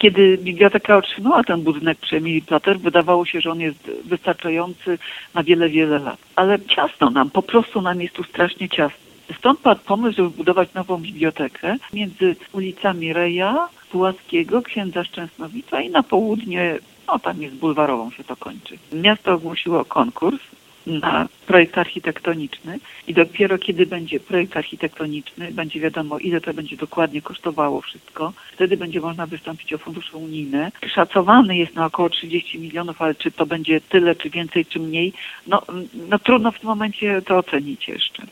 Kiedy biblioteka otrzymała ten budynek przy Emilii Plater, wydawało się, że on jest wystarczający na wiele, wiele lat. Ale ciasno nam, po prostu nam jest tu strasznie ciasno. Stąd padł pomysł, żeby budować nową bibliotekę między ulicami Reja, Puławskiego, Księdza Szczęsnowicza i na południe, tam jest bulwarową się to kończy. Miasto ogłosiło konkurs na projekt architektoniczny i dopiero kiedy będzie projekt architektoniczny, będzie wiadomo, ile to będzie dokładnie kosztowało wszystko, wtedy będzie można wystąpić o fundusze unijne. Szacowany jest na około 30 milionów, ale czy to będzie tyle, czy więcej, czy mniej, no trudno w tym momencie to ocenić jeszcze.